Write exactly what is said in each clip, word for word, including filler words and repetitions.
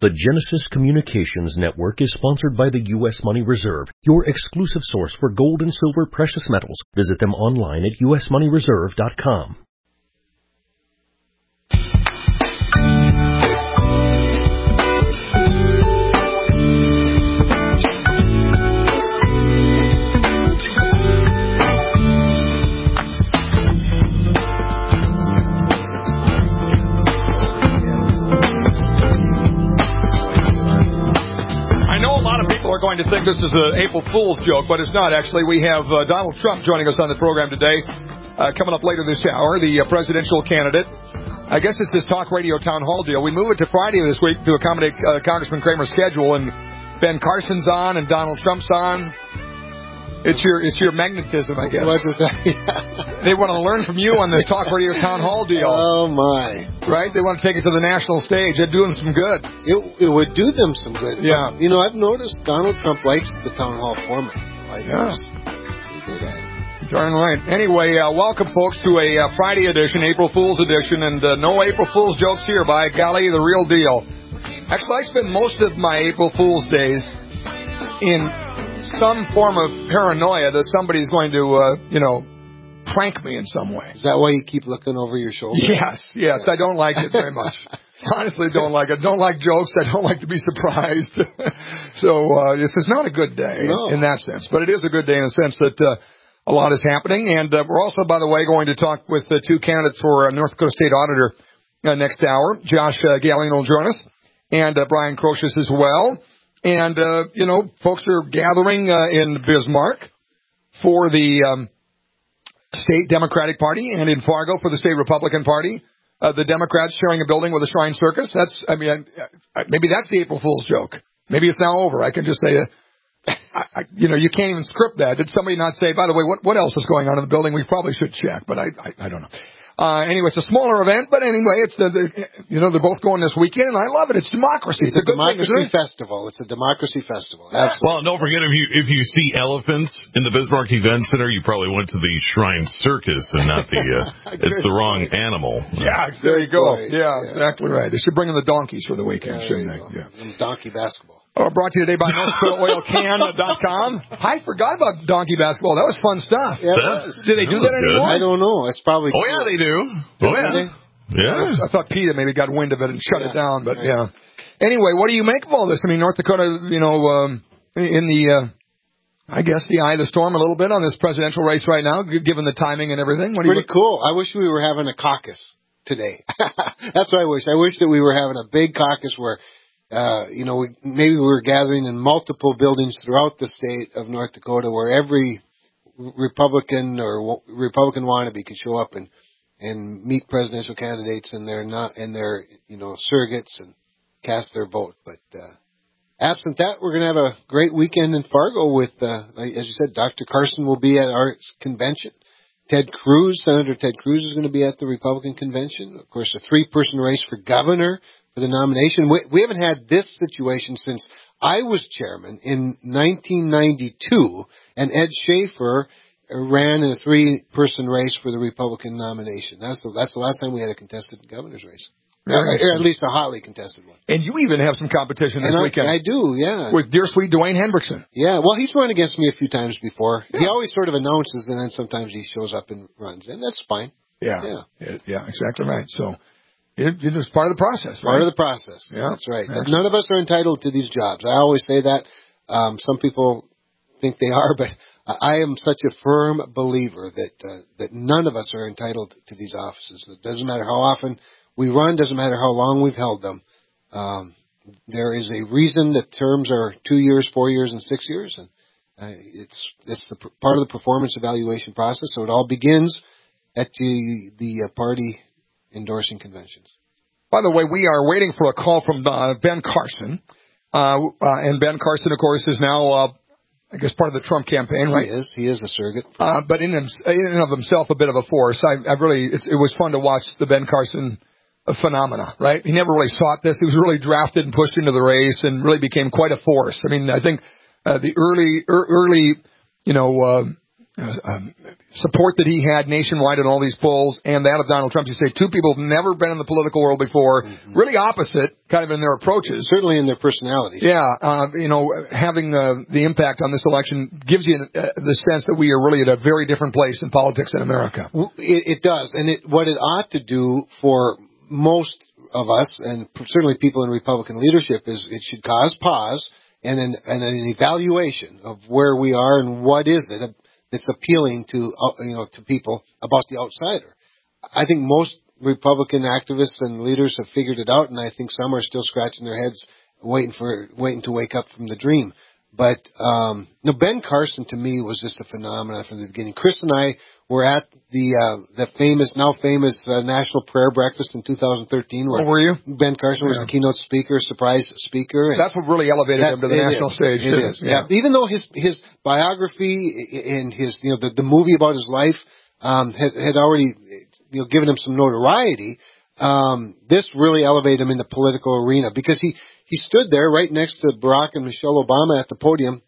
The Genesis Communications Network is sponsored by the U S Money Reserve, your exclusive source for gold and silver precious metals. Visit them online at u s money reserve dot com. Are going to think this is an April Fool's joke, but it's not, actually. We have uh, Donald Trump joining us on the program today. Uh, coming up later this hour, the uh, presidential candidate. I guess it's this talk radio town hall deal. We move it to Friday this week to accommodate uh, Congressman Kramer's schedule, and Ben Carson's on and Donald Trump's on. It's your it's your magnetism, I guess. What was that? Yeah. They want to learn from you on this talk radio town hall deal. Oh, my. Right? They want to take it to the national stage. They're doing some good. It, it would do them some good. Yeah. But, you know, I've noticed Donald Trump likes the town hall format. Like, yeah. Good at it. Darn right. Anyway, uh, welcome, folks, to a uh, Friday edition, April Fool's edition, and uh, no April Fool's jokes here, by golly, the real deal. Actually, I spend most of my April Fool's days in some form of paranoia that somebody's going to, uh, you know, prank me in some way. Is that why you keep looking over your shoulder? Yes, yes. I don't like it very much. Honestly, don't like it. Don't like jokes. I don't like to be surprised. So uh, this is not a good day no. in that sense. But it is a good day in the sense that uh, a lot is happening. And uh, we're also, by the way, going to talk with the two candidates for uh, North Dakota State Auditor uh, next hour. Josh uh, Galion will join us, and uh, Brian Crocius as well. And, uh, you know, folks are gathering uh, in Bismarck for the um, state Democratic Party and in Fargo for the state Republican Party. Uh, the Democrats sharing a building with a Shrine Circus. That's, I mean, I, I, maybe that's the April Fool's joke. Maybe it's now over. I can just say, uh, I, I, you know, you can't even script that. Did somebody not say, by the way, what, what else is going on in the building? We probably should check, but I, I, I don't know. Uh, anyway, it's a smaller event, but anyway, it's the, the, you know, they're both going this weekend, and I love it. It's democracy. It's, it's a, a democracy thing, festival. It's a democracy festival. Absolutely. Well, don't forget, if you if you see elephants in the Bismarck Event Center, you probably went to the Shrine Circus and not the, uh, it's the wrong animal. Yeah, there you go. Yeah, yeah, exactly right. They should bring in the donkeys for the weekend, yeah, shouldn't they? Yeah. Some donkey basketball. Oh, brought to you today by North Dakota Oil Can dot com. I forgot about donkey basketball. That was fun stuff. Yeah, that, do they do that, that anymore? I don't know. It's probably. Oh, yeah, they do. Oh, yeah. They? Yeah. I thought PETA maybe got wind of it and shut yeah. it down, but right. yeah. Anyway, what do you make of all this? I mean, North Dakota, you know, um, in the, uh, I guess, the eye of the storm a little bit on this presidential race right now, given the timing and everything. What do Pretty you cool. I wish we were having a caucus today. That's what I wish. I wish that we were having a big caucus where, uh, you know, we, maybe we were gathering in multiple buildings throughout the state of North Dakota where every Republican or Republican wannabe could show up and, and meet presidential candidates and their not and their you know surrogates and cast their vote. But uh, absent that, we're going to have a great weekend in Fargo with, uh, as you said, Doctor Carson will be at our convention. Ted Cruz, Senator Ted Cruz, is going to be at the Republican convention. Of course, a three-person race for governor for the nomination. We, we haven't had this situation since I was chairman in nineteen ninety-two, and Ed Schaefer ran in a three-person race for the Republican nomination. That's the, that's the last time we had a contested governor's race. Or, or at least a hotly contested one. And you even have some competition this and I, weekend. I do, yeah. With dear sweet Dwayne Hendrickson. Yeah, well, he's run against me a few times before. Yeah. He always sort of announces, and then sometimes he shows up and runs, and that's fine. Yeah, yeah, it, yeah, exactly right. So it, it is part of the process, right? Part of the process. Yeah, that's right. Excellent. None of us are entitled to these jobs. I always say that. Um, some people think they are, but I am such a firm believer that uh, that none of us are entitled to these offices. It doesn't matter how often we run, doesn't matter how long we've held them. Um, there is a reason that terms are two years, four years, and six years, and uh, it's it's the, part of the performance evaluation process. So it all begins at the the uh, party endorsing conventions. By the way, we are waiting for a call from uh, Ben Carson, uh, uh, and Ben Carson, of course, is now, uh, I guess, part of the Trump campaign, right? He is. He is a surrogate. Uh, but in, him, in and of himself, a bit of a force. I, I really, it's, it was fun to watch the Ben Carson phenomena, right? He never really sought this. He was really drafted and pushed into the race and really became quite a force. I mean, I think uh, the early, er, early, you know, uh, uh, um, support that he had nationwide in all these polls and that of Donald Trump. You say two people who've never been in the political world before, mm-hmm. really opposite kind of in their approaches. Certainly in their personalities. Yeah, uh, you know, having uh, the impact on this election gives you uh, the sense that we are really at a very different place in politics in America. It, it does. And it, what it ought to do for most of us, and certainly people in Republican leadership, is it should cause pause and an, and an evaluation of where we are and what is it that's appealing to, you know, to people about the outsider. I think most Republican activists and leaders have figured it out, and I think some are still scratching their heads, waiting for waiting to wake up from the dream. But um, no, Ben Carson to me was just a phenomenon from the beginning. Chris and I were at the uh, the famous, now famous uh, National Prayer Breakfast in two thousand thirteen. Where oh, were you? Ben Carson was yeah. the keynote speaker, surprise speaker. And that's what really elevated him to the national is. stage. It is. Yeah. yeah. Even though his his biography and his you know the, the movie about his life um, had, had already you know given him some notoriety, um, this really elevated him in the political arena because he. He stood there right next to Barack and Michelle Obama at the podium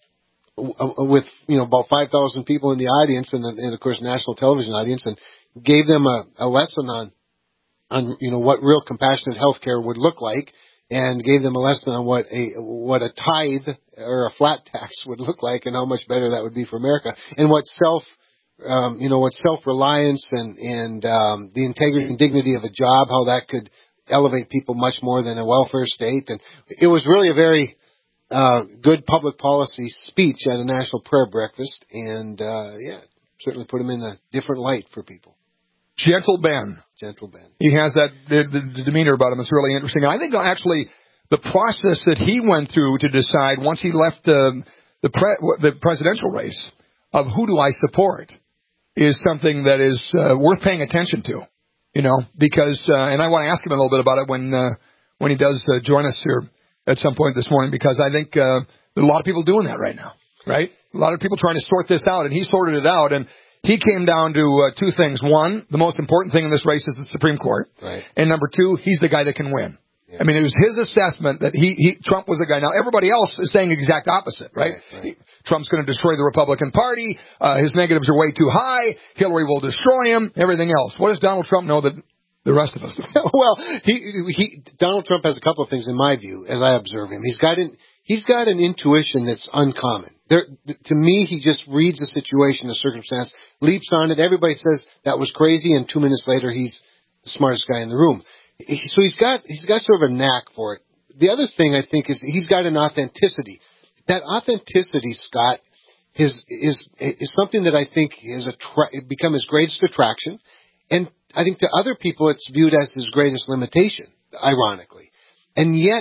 with, you know, about five thousand people in the audience and, and, of course, national television audience, and gave them a, a lesson on, on, you know, what real compassionate healthcare would look like, and gave them a lesson on what a, what a tithe or a flat tax would look like and how much better that would be for America, and what self, um, you know, what self-reliance and, and, um, the integrity and dignity of a job, how that could elevate people much more than a welfare state. And it was really a very uh, good public policy speech at a national prayer breakfast, and uh, yeah, certainly put him in a different light for people. Gentle Ben. Gentle Ben. He has that the, the demeanor about him. It's really interesting. And I think actually the process that he went through to decide once he left uh, the pre- the presidential race of who do I support is something that is uh, worth paying attention to. You know, because, uh, and I want to ask him a little bit about it when uh, when he does uh, join us here at some point this morning, because I think uh, there are a lot of people doing that right now, right? A lot of people trying to sort this out, and he sorted it out, and he came down to uh, two things. One, the most important thing in this race is the Supreme Court. Right. And number two, he's the guy that can win. Yeah. I mean, it was his assessment that he, he Trump was the guy. Now, everybody else is saying the exact opposite, right? right, right. He, Trump's going to destroy the Republican Party. Uh, his negatives are way too high. Hillary will destroy him, everything else. What does Donald Trump know that the rest of us do? Well, he, he, Donald Trump has a couple of things in my view as I observe him. He's got an, he's got an intuition that's uncommon. There, to me, he just reads the situation, the circumstance, leaps on it. Everybody says that was crazy, and two minutes later, he's the smartest guy in the room. So he's got he's got sort of a knack for it. The other thing I think is he's got an authenticity. That authenticity, Scott, is is is something that I think has attra- become his greatest attraction, and I think to other people it's viewed as his greatest limitation, ironically. And yet,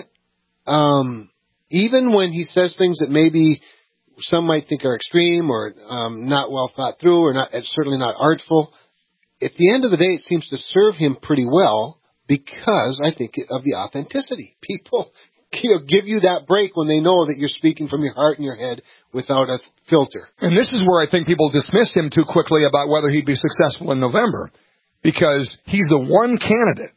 um, even when he says things that maybe some might think are extreme or um, not well thought through or not certainly not artful, at the end of the day, it seems to serve him pretty well. Because I think of the authenticity. People you know, give you that break when they know that you're speaking from your heart and your head without a filter. And this is where I think people dismiss him too quickly about whether he'd be successful in November. Because he's the one candidate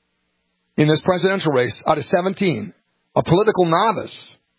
in this presidential race out of seventeen, a political novice,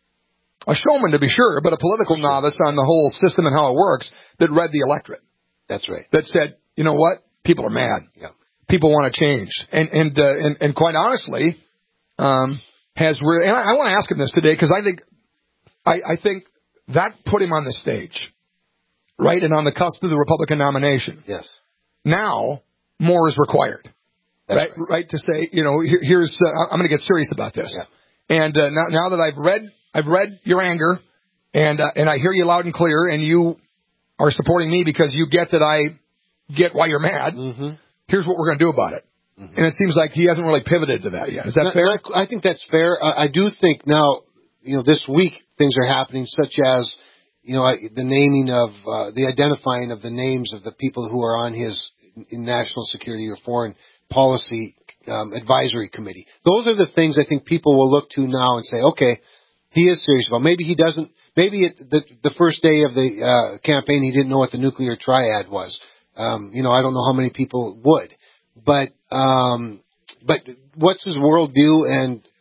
a showman to be sure, but a political novice on the whole system and how it works, that read the electorate. That's right. That said, you know what? People are mad. Yeah. People want to change, and and uh, and, and quite honestly, um, has really. And I, I want to ask him this today because I think, I, I think that put him on the stage, right, and on the cusp of the Republican nomination. Yes. Now more is required, That's right? right? Right to say, you know, here, here's. Uh, I'm going to get serious about this, yeah. and uh, now now that I've read, I've read your anger, and uh, and I hear you loud and clear, and you are supporting me because you get that I get why you're mad. Mm-hmm. Here's what we're going to do about it. Mm-hmm. And it seems like he hasn't really pivoted to that yet. Is that not, fair? Not, I think that's fair. I, I do think now, you know, this week things are happening such as, you know, the naming of, uh, the identifying of the names of the people who are on his in national security or foreign policy um, advisory committee. Those are the things I think people will look to now and say, okay, he is serious about. Maybe he doesn't, maybe it, the, the first day of the uh, campaign he didn't know what the nuclear triad was. Um, you know, I don't know how many people would, but, um, but what's his worldview and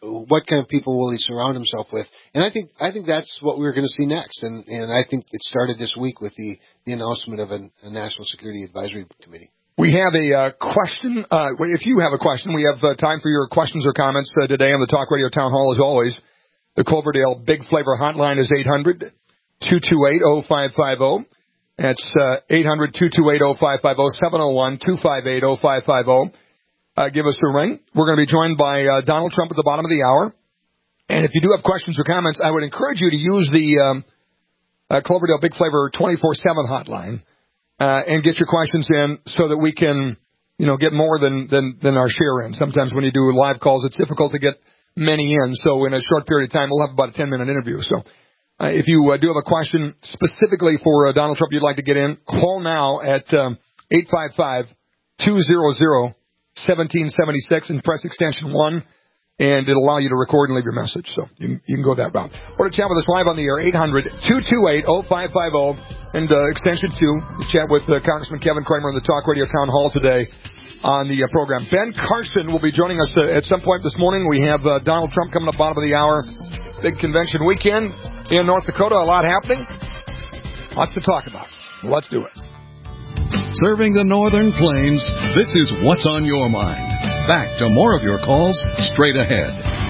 what kind of people will he surround himself with? And I think I think that's what we're going to see next. And, and I think it started this week with the, the announcement of a, a National Security Advisory Committee. We have a uh, question. Uh, if you have a question, we have uh, time for your questions or comments uh, today on the Talk Radio Town Hall as always. The Cloverdale Big Flavor Hotline is eight hundred, two two eight, oh five five oh. That's uh, eight hundred, two two eight, oh five five oh, seven oh one, two five eight, oh five five oh. Uh, give us a ring. We're going to be joined by uh, Donald Trump at the bottom of the hour. And if you do have questions or comments, I would encourage you to use the um, uh, Cloverdale Big Flavor twenty-four seven hotline uh, and get your questions in so that we can, you know, get more than, than, than our share in. Sometimes when you do live calls, it's difficult to get many in. So in a short period of time, we'll have about a ten-minute interview. So uh, if you uh, do have a question specifically for uh, Donald Trump you'd like to get in, call now at um, eight five five, two hundred, seventeen seventy-six and press extension one, and it'll allow you to record and leave your message. So you can, you can go that route. Or to chat with us live on the air, eight hundred, two two eight, oh five five oh, and uh, extension two. To chat with uh, Congressman Kevin Cramer in the Talk Radio Town Hall today on the uh, program. Ben Carson will be joining us uh, at some point this morning. We have uh, Donald Trump coming up bottom of the hour. Big convention weekend in North Dakota. A lot happening. Lots to talk about. Let's do it. Serving the Northern Plains, this is What's on Your Mind. Back to more of your calls straight ahead.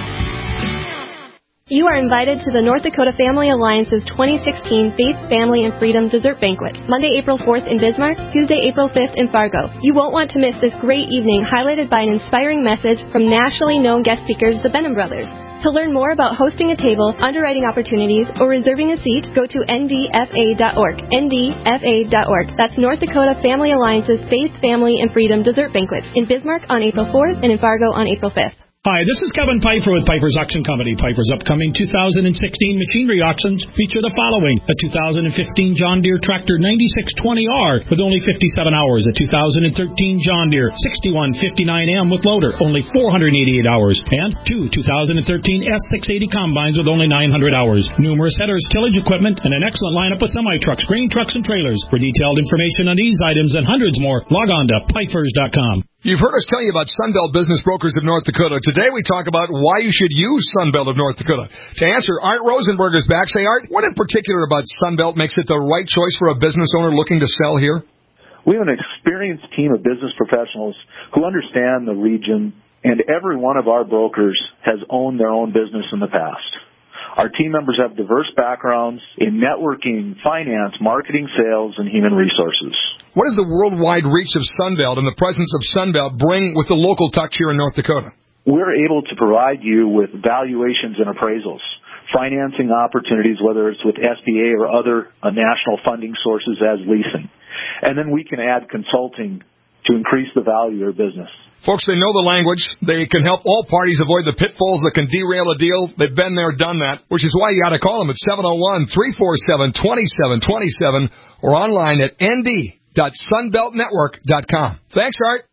You are invited to the North Dakota Family Alliance's twenty sixteen Faith, Family, and Freedom Dessert Banquet, Monday, April fourth in Bismarck, Tuesday, April fifth in Fargo. You won't want to miss this great evening highlighted by an inspiring message from nationally known guest speakers, the Benham Brothers. To learn more about hosting a table, underwriting opportunities, or reserving a seat, go to N D F A dot org. N D F A dot org. That's North Dakota Family Alliance's Faith, Family, and Freedom Dessert Banquet in Bismarck on April fourth and in Fargo on April fifth. Hi, this is Kevin Piper with Piper's Auction Company. Piper's upcoming two thousand sixteen machinery auctions feature the following: a two thousand fifteen John Deere Tractor ninety-six twenty R with only fifty-seven hours, a two thousand thirteen John Deere sixty-one fifty-nine M with loader, only four hundred eighty-eight hours, and two two thousand thirteen S six eighty combines with only nine hundred hours. Numerous headers, tillage equipment, and an excellent lineup of semi-trucks, grain trucks, and trailers. For detailed information on these items and hundreds more, log on to Pipers dot com. You've heard us tell you about Sunbelt Business Brokers of North Dakota. Today we talk about why you should use Sunbelt of North Dakota. To answer, Art Rosenberg is back. Say, Art, what in particular about Sunbelt makes it the right choice for a business owner looking to sell here? We have an experienced team of business professionals who understand the region, and every one of our brokers has owned their own business in the past. Our team members have diverse backgrounds in networking, finance, marketing, sales, and human resources. What does the worldwide reach of Sunbelt and the presence of Sunbelt bring with the local touch here in North Dakota? We're able to provide you with valuations and appraisals, financing opportunities, whether it's with S B A or other uh, national funding sources as leasing. And then we can add consulting to increase the value of your business. Folks, they know the language. They can help all parties avoid the pitfalls that can derail a deal. They've been there, done that, which is why you got to call them at seven oh one, three four seven, two seven two seven or online at N D dot sunbelt network dot com. Thanks, Art.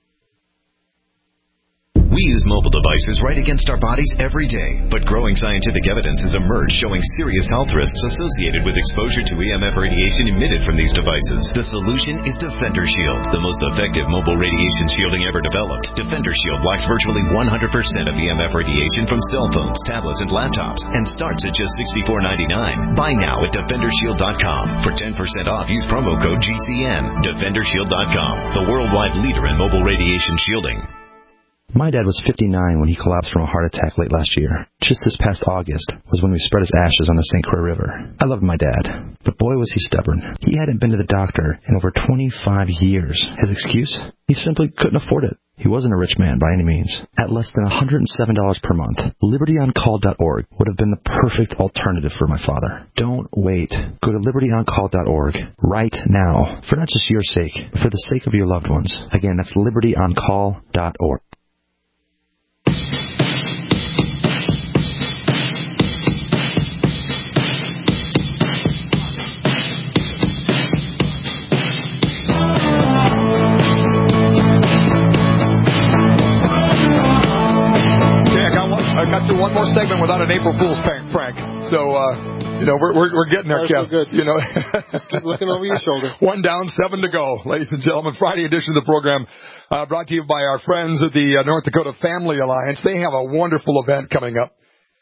We use mobile devices right against our bodies every day, but growing scientific evidence has emerged showing serious health risks associated with exposure to E M F radiation emitted from these devices. The solution is Defender Shield, the most effective mobile radiation shielding ever developed. Defender Shield blocks virtually one hundred percent of E M F radiation from cell phones, tablets, and laptops, and starts at just sixty-four ninety-nine. Buy now at defender shield dot com. For ten percent off, use promo code G C N. defender shield dot com, the worldwide leader in mobile radiation shielding. My dad was fifty-nine when he collapsed from a heart attack late last year. Just this past August was when we spread his ashes on the Saint Croix River. I loved my dad, but boy was he stubborn. He hadn't been to the doctor in over twenty-five years. His excuse? He simply couldn't afford it. He wasn't a rich man by any means. At less than one hundred seven dollars per month, liberty on call dot org would have been the perfect alternative for my father. Don't wait. Go to liberty on call dot org right now, for not just your sake, but for the sake of your loved ones. Again, that's liberty on call dot org. I got through one more segment without an April Fool's prank. So, uh, you know, we're we're, we're getting there, Kev. Good. You know, just keep looking over your shoulder. One down, seven to go, ladies and gentlemen. Friday edition of the program uh, brought to you by our friends at the uh, North Dakota Family Alliance. They have a wonderful event coming up,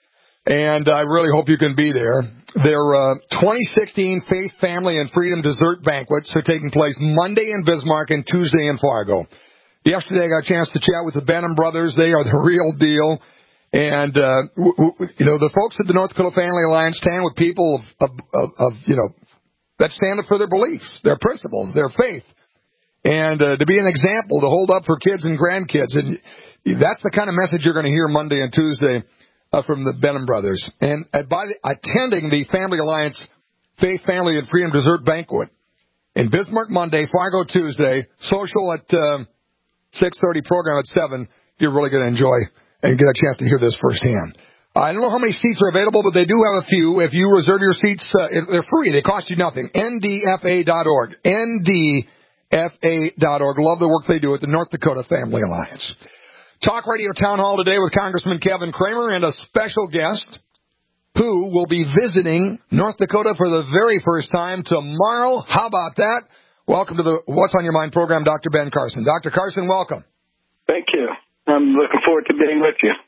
and I really hope you can be there. Their uh, twenty sixteen Faith, Family, and Freedom Dessert Banquets are taking place Monday in Bismarck and Tuesday in Fargo. Yesterday, I got a chance to chat with the Benham brothers. They are the real deal. And, uh, w- w- you know, the folks at the North Dakota Family Alliance stand with people of, of, of, you know, that stand up for their beliefs, their principles, their faith. And uh, to be an example, to hold up for kids and grandkids. And that's the kind of message you're going to hear Monday and Tuesday uh, from the Benham brothers. And uh, by the, attending the Family Alliance Faith, Family, and Freedom Dessert Banquet in Bismarck Monday, Fargo Tuesday, social at... Uh, six thirty, program at seven, you're really going to enjoy and get a chance to hear this firsthand. I don't know how many seats are available, but they do have a few. If you reserve your seats, uh, they're free. They cost you nothing. N D F A dot org. N D F A dot org. Love the work they do at the North Dakota Family Alliance. Talk Radio Town Hall today with Congressman Kevin Cramer and a special guest who will be visiting North Dakota for the very first time tomorrow. How about that? Welcome to the What's on Your Mind program, Doctor Ben Carson. Doctor Carson, welcome. Thank you. I'm looking forward to being with you.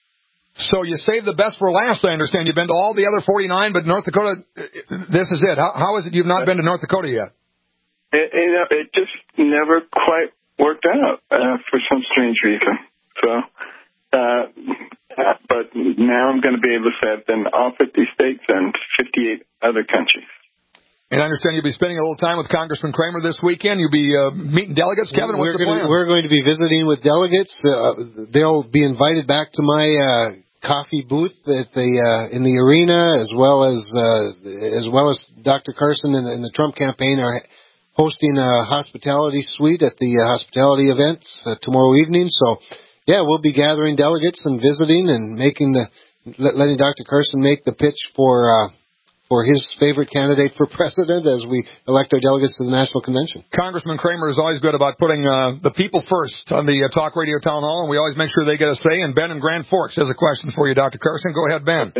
So you saved the best for last, I understand. You've been to all the other forty-nine, but North Dakota, this is it. How, how is it you've not been to North Dakota yet? It, you know, it just never quite worked out uh, for some strange reason. So, uh, but now I'm going to be able to say I've been to all fifty states and fifty-eight other countries. And I understand you'll be spending a little time with Congressman Cramer this weekend. You'll be uh, meeting delegates. Kevin, what's we're the plan? Gonna, we're going to be visiting with delegates. Uh, they'll be invited back to my uh, coffee booth at the uh, in the arena, as well as uh, as well as Doctor Carson and, and the Trump campaign are hosting a hospitality suite at the uh, hospitality events uh, tomorrow evening. So, yeah, we'll be gathering delegates and visiting and making the letting Doctor Carson make the pitch for. Uh, for his favorite candidate for president as we elect our delegates to the National Convention. Congressman Cramer is always good about putting uh, the people first on the uh, Talk Radio Town Hall, and we always make sure they get a say. And Ben in Grand Forks has a question for you, Doctor Carson. Go ahead, Ben.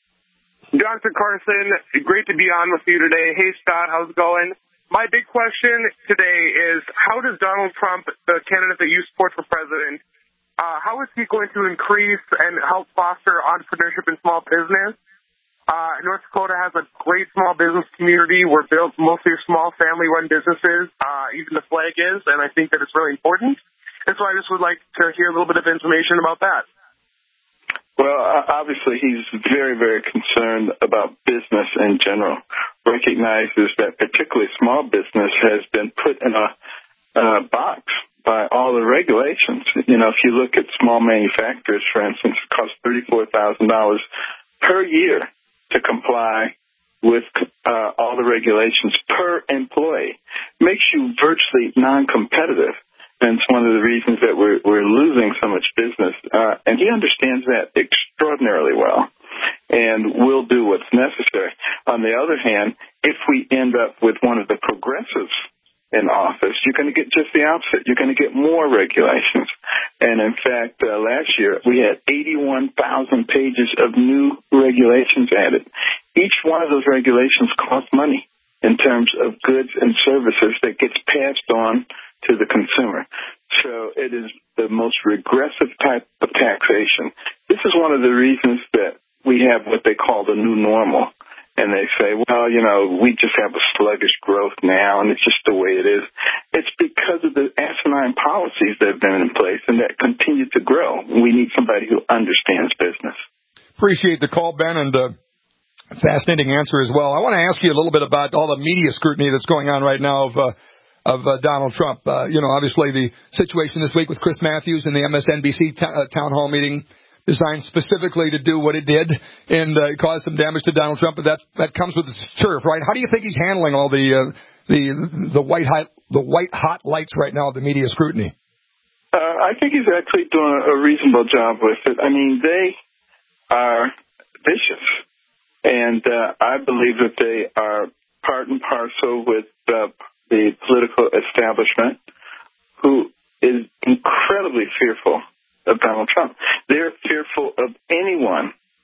Doctor Carson, great to be on with you today. Hey, Scott, how's it going? My big question today is, how does Donald Trump, the candidate that you support for president, uh, how is he going to increase and help foster entrepreneurship in small business? Uh, North Dakota has a great small business community. We're built mostly small family-run businesses. Uh, even the flag is, and I think that it's really important. And so I just would like to hear a little bit of information about that. Well, obviously he's very, very concerned about business in general. Recognizes that particularly small business has been put in a uh, box by all the regulations. You know, if you look at small manufacturers, for instance, it costs thirty-four thousand dollars per year to comply with uh, all the regulations per employee. Makes you virtually non-competitive, and it's one of the reasons that we're, we're losing so much business. Uh, and he understands that extraordinarily well, and will do what's necessary. On the other hand, if we end up with one of the progressives in office, you're going to get just the opposite. You're going to get more regulations. And in fact, uh, last year we had eighty-one thousand pages of new regulations added. Each one of those regulations costs money in terms of goods and services that gets passed on to the consumer. So it is the most regressive type of taxation. This is one of the reasons that we have what they call the new normal. And they say, well, you know, we just have a sluggish growth now, and it's just the way it is. It's because of the asinine policies that have been in place and that continue to grow. We need somebody who understands business. Appreciate the call, Ben, and uh, fascinating answer as well. I want to ask you a little bit about all the media scrutiny that's going on right now of uh, of uh, Donald Trump. Uh, you know, obviously the situation this week with Chris Matthews in the M S N B C t- uh, town hall meeting, designed specifically to do what it did and uh, cause some damage to Donald Trump, but that that comes with its turf, right? How do you think he's handling all the uh, the the white hot the white hot lights right now of the media scrutiny? Uh, I think he's actually doing a reasonable job with it. I mean, they are vicious, and uh, I believe that they are part and parcel with uh, the political establishment, who is incredibly fearful of Donald Trump. They're fearful of anyone who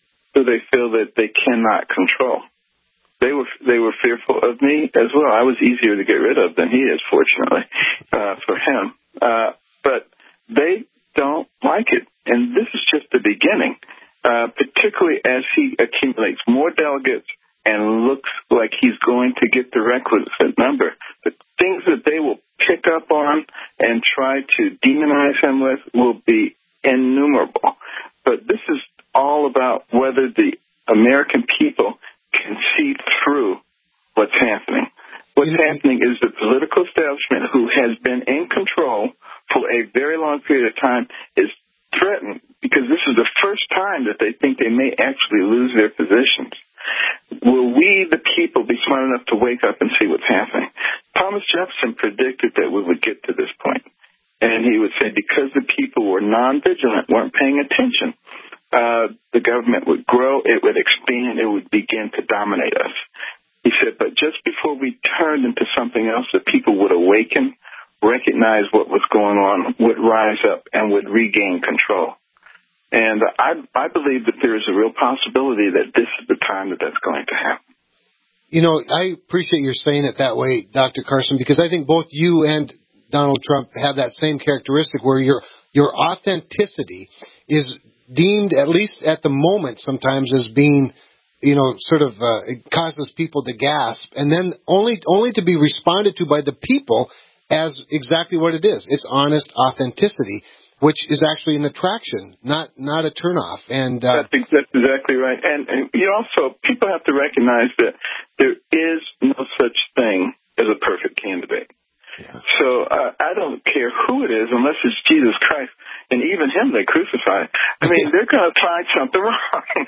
they feel that they cannot control. They were they were fearful of me as well. I was easier to get rid of than he is, fortunately, uh, for him. Uh, but they don't like it, and this is just the beginning, uh, particularly as he accumulates more delegates and looks like he's going to get the requisite number. The things that they will pick up on and try to demonize him with will be innumerable. But this is all about whether the American people can see through what's happening. What's happening is the political establishment, who has been in control for a very long period of time, is threatened because this is the first time that they think they may actually lose their positions. Will we, the people, be smart enough to wake up and see what's happening? Thomas Jefferson predicted that we would get to this point. And he would say because the people were non-vigilant, weren't paying attention, Uh, the government would grow, it would expand, it would begin to dominate us. He said, but just before we turned into something else, the people would awaken, recognize what was going on, would rise up, and would regain control. And uh, I, I believe that there is a real possibility that this is the time that that's going to happen. You know, I appreciate your saying it that way, Doctor Carson, because I think both you and Donald Trump have that same characteristic where your your authenticity is deemed, at least at the moment, sometimes as being, you know, sort of uh, it causes people to gasp, and then only only to be responded to by the people as exactly what it is. It's honest authenticity, which is actually an attraction, not not a turnoff. And uh, that's, that's exactly right. And, and you also, people have to recognize that there is no such thing as a perfect candidate. Yeah. So uh, I don't care who it is, unless it's Jesus Christ, and even him they crucify. I mean, they're going to find something wrong.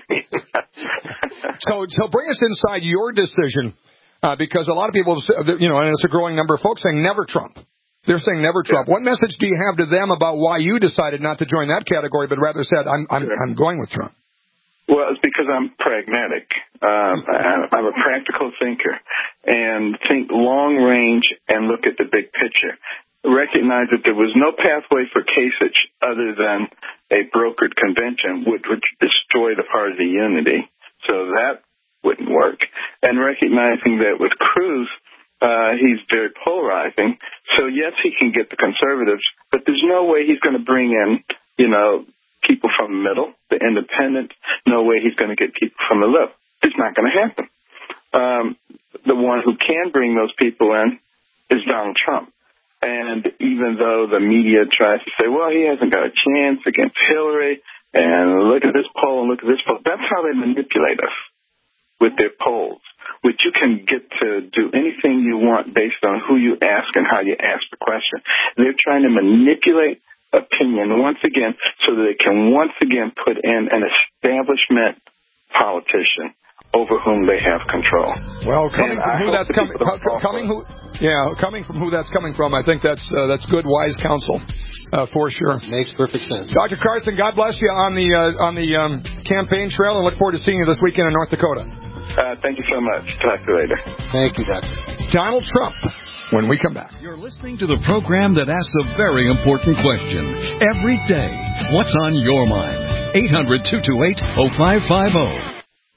so, so bring us inside your decision, uh, because a lot of people, you know, and it's a growing number of folks saying never Trump. They're saying never Trump. Yeah. What message do you have to them about why you decided not to join that category, but rather said, I'm I'm, sure. I'm going with Trump? Well, it's because I'm pragmatic. Um, I'm a practical thinker and think long range and look at the big picture. Recognize that there was no pathway for Kasich other than a brokered convention, which would destroy the party unity. So that wouldn't work. And recognizing that with Cruz, uh, he's very polarizing. So, yes, he can get the conservatives, but there's no way he's going to bring in, you know, people from the middle, the independents. No way he's going to get people from the left. It's not going to happen. Um, the one who can bring those people in is Donald Trump. And even though the media tries to say, well, he hasn't got a chance against Hillary, and look at this poll and look at this poll, that's how they manipulate us with their polls, which you can get to do anything you want based on who you ask and how you ask the question. They're trying to manipulate opinion once again so that they can once again put in an establishment politician over whom they have control. Well, coming from who that's coming, coming who, yeah, coming from who that's coming from, I think that's uh, that's good, wise counsel uh, for sure. Makes perfect sense. Doctor Carson, God bless you on the uh, on the um, campaign trail, and look forward to seeing you this weekend in North Dakota. Uh, thank you so much. Talk to you later. Thank you, Doctor Donald Trump. When we come back. You're listening to the program that asks a very important question every day. What's on your mind? eight hundred, two two eight, oh five five oh.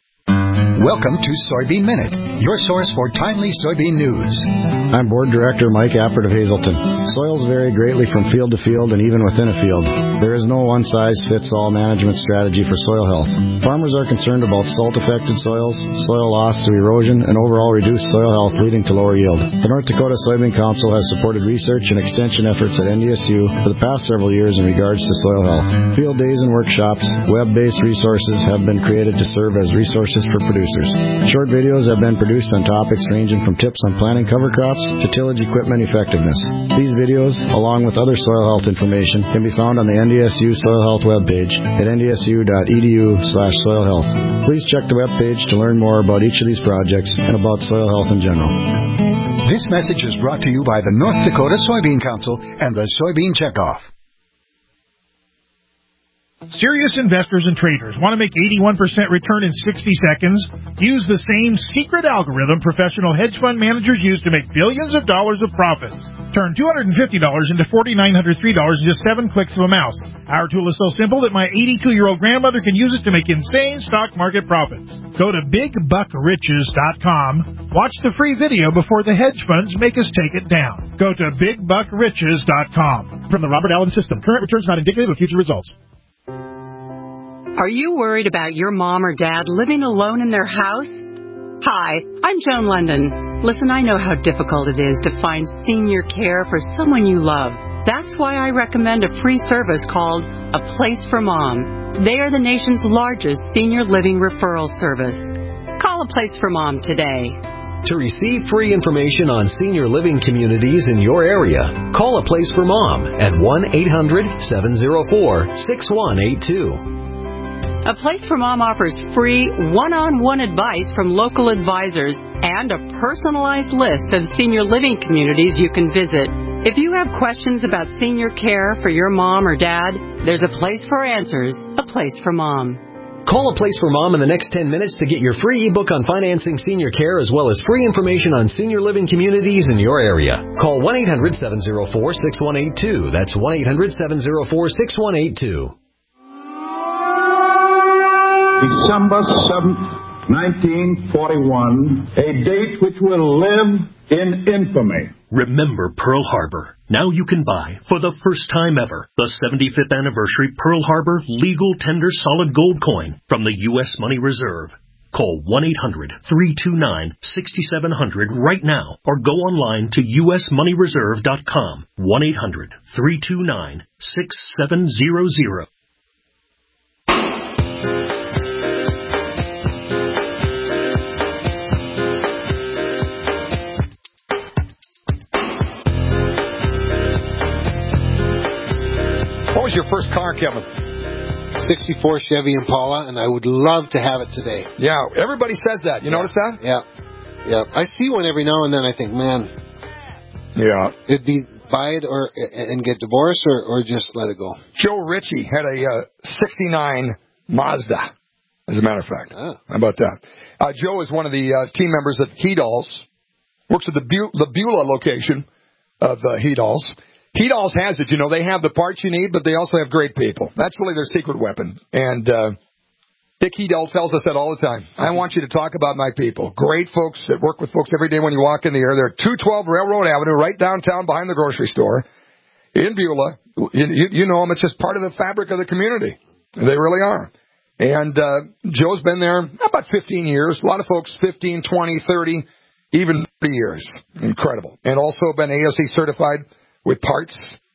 Welcome to Soybean Minute, your source for timely soybean news. I'm Board Director Mike Appert of Hazelton. Soils vary greatly from field to field and even within a field. There is no one-size-fits-all management strategy for soil health. Farmers are concerned about salt-affected soils, soil loss to erosion, and overall reduced soil health leading to lower yield. The North Dakota Soybean Council has supported research and extension efforts at N D S U for the past several years in regards to soil health. Field days and workshops, web-based resources have been created to serve as resources for producers. Short videos have been produced on topics ranging from tips on planting cover crops to tillage equipment effectiveness. These videos, along with other soil health information, can be found on the N D S U Soil Health webpage at n d s u dot e d u slash soil health. Please check the webpage to learn more about each of these projects and about soil health in general. This message is brought to you by the North Dakota Soybean Council and the Soybean Checkoff. Serious investors and traders want to make eighty-one percent return in sixty seconds? Use the same secret algorithm professional hedge fund managers use to make billions of dollars of profits. Turn two hundred fifty dollars into four thousand nine hundred three dollars in just seven clicks of a mouse. Our tool is so simple that my eighty-two-year-old grandmother can use it to make insane stock market profits. Go to big buck riches dot com. Watch the free video before the hedge funds make us take it down. Go to big buck riches dot com. From the Robert Allen System, current returns not indicative of future results. Are you worried about your mom or dad living alone in their house? Hi, I'm Joan London. Listen, I know how difficult it is to find senior care for someone you love. That's why I recommend a free service called A Place for Mom. They are the nation's largest senior living referral service. Call A Place for Mom today. To receive free information on senior living communities in your area, call A Place for Mom at one eight hundred seven oh four six one eight two. A Place for Mom offers free one-on-one advice from local advisors and a personalized list of senior living communities you can visit. If you have questions about senior care for your mom or dad, there's a place for answers, A Place for Mom. Call A Place for Mom in the next ten minutes to get your free ebook on financing senior care as well as free information on senior living communities in your area. Call one eight hundred seven oh four six one eight two. That's one eight hundred seven oh four six one eight two. December seventh, nineteen forty-one, a date which will live in infamy. Remember Pearl Harbor. Now you can buy, for the first time ever, the seventy-fifth anniversary Pearl Harbor Legal Tender Solid Gold Coin from the U S Money Reserve. Call one eight hundred three two nine six seven zero zero right now or go online to u s money reserve dot com. one eight hundred three two nine six seven zero zero. What was your first car, Kevin? sixty-four Chevy Impala, and I would love to have it today. Yeah, everybody says that. You yeah. notice that? Yeah. Yeah. I see one every now and then. I think, man. Yeah. It'd be buy it or and get divorced or, or just let it go. Joe Ritchie had a uh, sixty-nine Mazda, as a matter of fact. Ah. How about that? Uh, Joe is one of the uh, team members at Hedals, works at the, Bu- the Beulah location of uh, Hedals. Hedals has it, you know, they have the parts you need, but they also have great people. That's really their secret weapon. And uh, Dick Hedals tells us that all the time. I want you to talk about my people. Great folks that work with folks every day when you walk in the air. They're two twelve Railroad Avenue, right downtown behind the grocery store in Beulah. You, you, you know them. It's just part of the fabric of the community. They really are. And uh, Joe's been there about fifteen years. A lot of folks, fifteen, twenty, thirty, even thirty years. Incredible. And also been A S C certified with parts,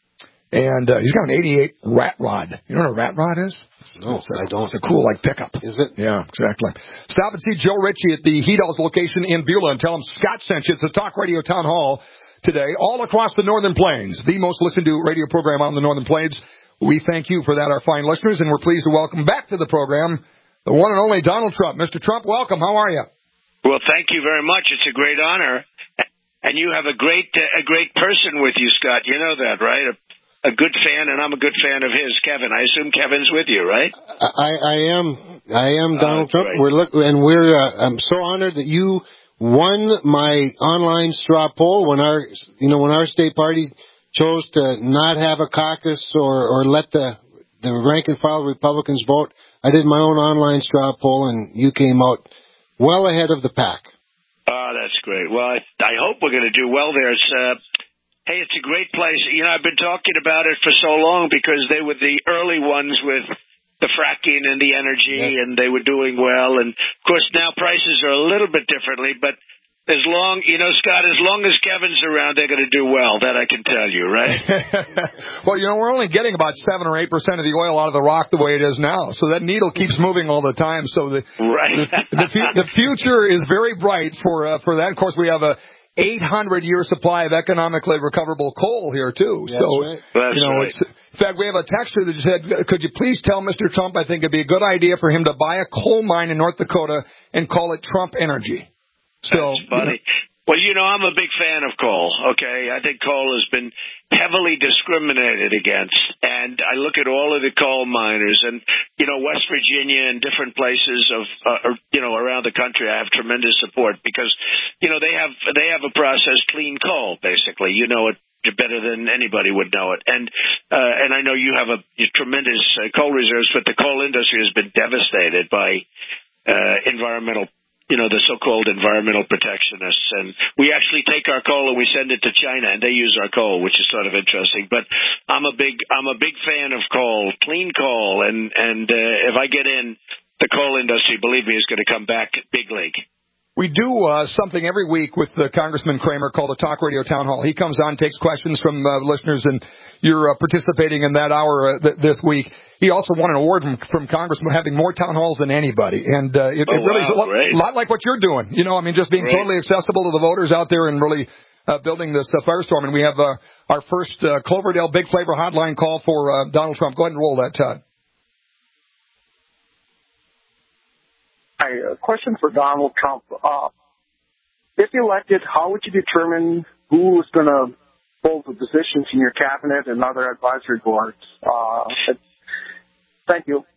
and uh, he's got an eighty-eight Rat Rod. You know what a Rat Rod is? No, it's a, I don't. It's a cool, like, pickup. Is it? Yeah, exactly. Stop and see Joe Ritchie at the Hedals location in Beulah and tell him Scott sent you. It's the Talk Radio Town Hall today, all across the Northern Plains, the most listened to radio program out in the Northern Plains. We thank you for that, our fine listeners, and we're pleased to welcome back to the program the one and only Donald Trump. Mister Trump, welcome. How are you? Well, thank you very much. It's a great honor. And you have a great uh, a great person with you, Scott. You know that, right? A, a good fan, and I'm a good fan of his, Kevin. I assume Kevin's with you, right? I, I am. I am Donald oh, Trump. Great. We're look, and we're. Uh, I'm so honored that you won my online straw poll when our, you know, when our state party chose to not have a caucus or or let the the rank and file Republicans vote. I did my own online straw poll, and you came out well ahead of the pack. Oh, that's great. Well, I, I hope we're going to do well there. It's, uh, hey, it's a great place. You know, I've been talking about it for so long because they were the early ones with the fracking and the energy, yes. and they were doing well. And, of course, now prices are a little bit differently, but as long, you know, Scott, as long as Kevin's around, they're going to do well. That I can tell you, right? Well, you know, we're only getting about seven or eight percent of the oil out of the rock the way it is now. So that needle keeps moving all the time. So the right. the, the, the future is very bright for uh, for that. Of course, we have a eight hundred year supply of economically recoverable coal here too. That's so right. That's you know, right. it's, in fact, we have a texter that said, "Could you please tell Mister Trump I think it'd be a good idea for him to buy a coal mine in North Dakota and call it Trump Energy." So, That's funny. You know, well, you know, I'm a big fan of coal, okay? I think coal has been heavily discriminated against. And I look at all of the coal miners and, you know, West Virginia and different places of, uh, or, you know, around the country, I have tremendous support because, you know, they have, they have a process, clean coal, basically. You know it better than anybody would know it. And, uh, and I know you have a, a tremendous uh, coal reserves, but the coal industry has been devastated by, uh, environmental you know, the so-called environmental protectionists. And we actually take our coal and we send it to China and they use our coal, which is sort of interesting. But I'm a big, I'm a big fan of coal, clean coal. And, and, uh, if I get in, the coal industry, believe me, is going to come back big league. We do uh, something every week with uh, Congressman Kramer called a Talk Radio Town Hall. He comes on, takes questions from uh, listeners, and you're uh, participating in that hour uh, th- this week. He also won an award from, from Congressman having more town halls than anybody, and uh, it, oh, it really wow, is a lot, lot like what you're doing. You know, I mean, just being great. totally accessible to the voters out there and really uh, building this uh, firestorm. And we have uh, our first uh, Cloverdale Big Flavor hotline call for uh, Donald Trump. Go ahead and roll that, Todd. Hi, a question for Donald Trump. Uh, if elected, how would you determine who is going to hold the positions in your cabinet and other advisory boards? Uh, thank you.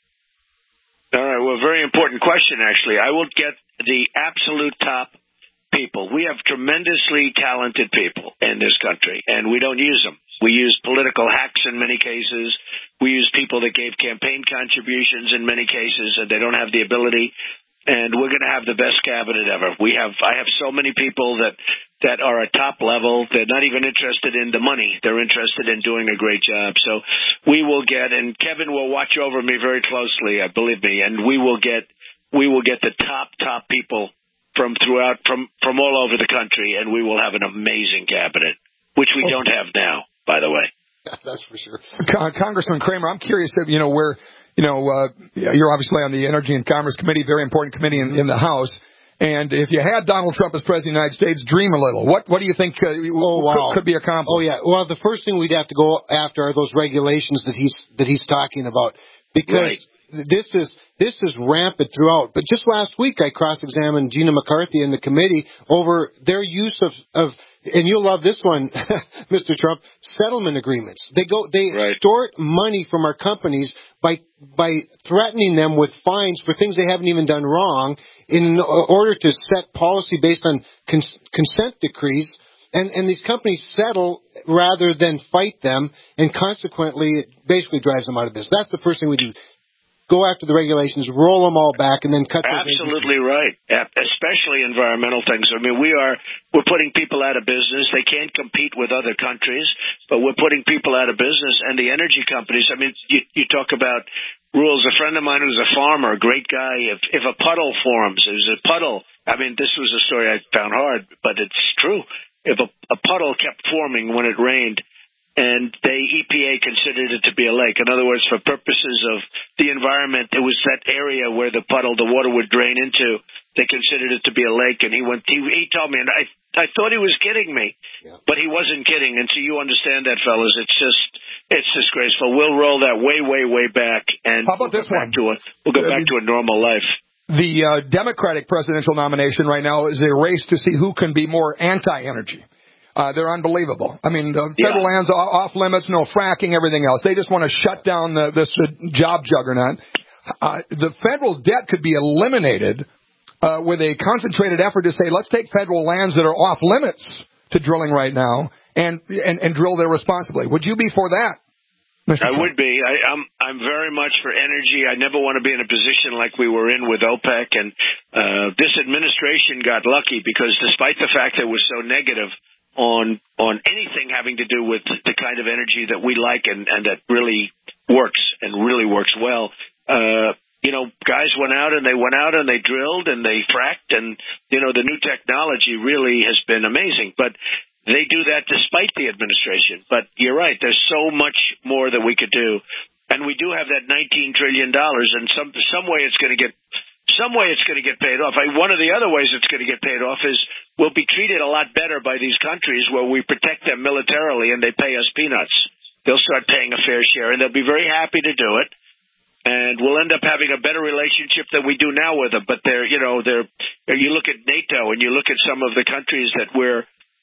All right. Well, very important question, actually. I will get the absolute top people. We have tremendously talented people in this country, and we don't use them. We use political hacks in many cases. We use people that gave campaign contributions in many cases, and they don't have the ability. And we're going to have the best cabinet ever. We have, I have so many people that, that are at top level. They're not even interested in the money. They're interested in doing a great job. So we will get, and Kevin will watch over me very closely, I believe me, and we will get, we will get the top, top people from throughout, from, from all over the country, and we will have an amazing cabinet, which we don't have now, by the way. That's for sure. Con- Congressman Kramer, I'm curious, if, you know, where, you know, uh, you're obviously on the Energy and Commerce Committee, very important committee in, in the House. And if you had Donald Trump as President of the United States, dream a little. What what do you think uh, oh, wow. could, could be accomplished? Oh, yeah. Well, the first thing we'd have to go after are those regulations that he's that he's talking about. Because right. this is this is rampant throughout. But just last week, I cross-examined Gina McCarthy in the committee over their use of, of and you'll love this one, Mister Trump, settlement agreements. They go, they right. extort money from our companies by by threatening them with fines for things they haven't even done wrong in order to set policy based on cons- consent decrees. And, and these companies settle rather than fight them, and consequently, it basically drives them out of business. That's the first thing we do. Go after the regulations, roll them all back, and then cut those Absolutely right, especially environmental things. I mean, we are, we're putting people out of business. They can't compete with other countries, but we're putting people out of business. And the energy companies, I mean, you, you talk about rules. A friend of mine who's a farmer, a great guy, if, if a puddle forms, there's a puddle. I mean, this was a story I found hard, but it's true. If a, a puddle kept forming when it rained, and the E P A considered it to be a lake. In other words, for purposes of the environment, it was that area where the puddle, the water would drain into. They considered it to be a lake, and he went. He, he told me, and I, I thought he was kidding me, yeah. but he wasn't kidding. And so you understand that, fellas. It's just, it's disgraceful. We'll roll that way, way, way back, and how about we'll this one? To a, we'll go back to a normal life. The uh, Democratic presidential nomination right now is a race to see who can be more anti-energy. Uh, they're unbelievable. I mean, the federal yeah. lands off limits, no fracking, everything else. They just want to shut down the, this uh, job juggernaut. Uh, the federal debt could be eliminated uh, with a concentrated effort to say, let's take federal lands that are off limits to drilling right now and and, and drill there responsibly. Would you be for that, Mister I Trump? would be. I, I'm I'm very much for energy. I never want to be in a position like we were in with OPEC. And uh, this administration got lucky because despite the fact that it was so negative on on anything having to do with the kind of energy that we like and, and that really works and really works well. Uh, you know, guys went out and they went out and they drilled and they fracked, and, you know, the new technology really has been amazing. But they do that despite the administration. But you're right, there's so much more that we could do. And we do have that nineteen trillion dollars, and some some way it's going to get Some way it's going to get paid off. I, one of the other ways it's going to get paid off is we'll be treated a lot better by these countries where we protect them militarily and they pay us peanuts. They'll start paying a fair share, and they'll be very happy to do it. And we'll end up having a better relationship than we do now with them. But they're, you know, they're. You look at NATO and you look at some of the countries that we're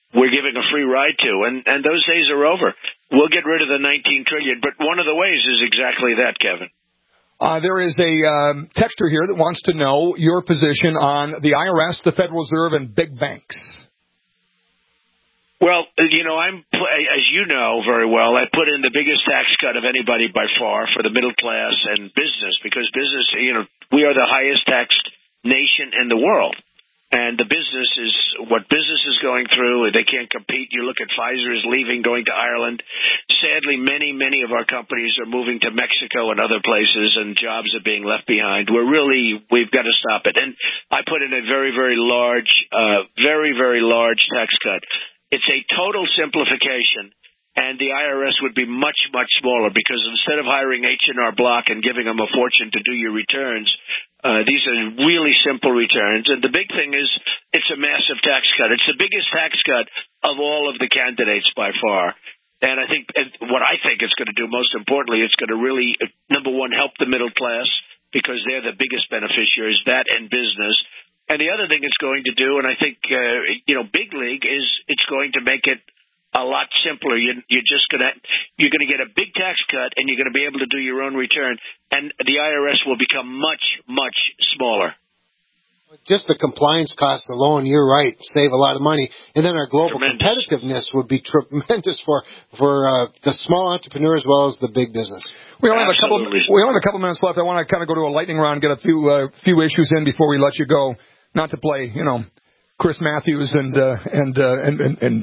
we're giving a free ride to, and, and those days are over. We'll get rid of the nineteen trillion dollars, but one of the ways is exactly that, Kevin. Uh, there is a um, texter here that wants to know your position on the I R S, the Federal Reserve, and big banks. Well, you know, I'm, as you know very well, I put in the biggest tax cut of anybody by far for the middle class and business, because business, you know, we are the highest taxed nation in the world. And the business is what business is going through. They can't compete. You look at Pfizer is leaving, going to Ireland. Sadly, many, many of our companies are moving to Mexico and other places, and jobs are being left behind. We're really, we've got to stop it. And I put in a very, very large, uh, very, very large tax cut. It's a total simplification. And the I R S would be much, much smaller, because instead of hiring H and R Block and giving them a fortune to do your returns, uh, these are really simple returns. And the big thing is it's a massive tax cut. It's the biggest tax cut of all of the candidates by far. And I think and what I think it's going to do, most importantly, it's going to really, number one, help the middle class, because they're the biggest beneficiaries, that and business. And the other thing it's going to do, and I think, uh, you know, big league, is it's going to make it a lot simpler. You, you're just gonna you're gonna get a big tax cut, and you're gonna be able to do your own return, and the I R S will become much, much smaller. Just the compliance costs alone, you're right, save a lot of money, and then our global tremendous. competitiveness would be tremendous for for uh, the small entrepreneur as well as the big business. We only have a couple. We only have a couple minutes left. I want to kind of go to a lightning round, get a few uh, few issues in before we let you go. Not to play, you know, Chris Matthews and uh, and, uh, and and and.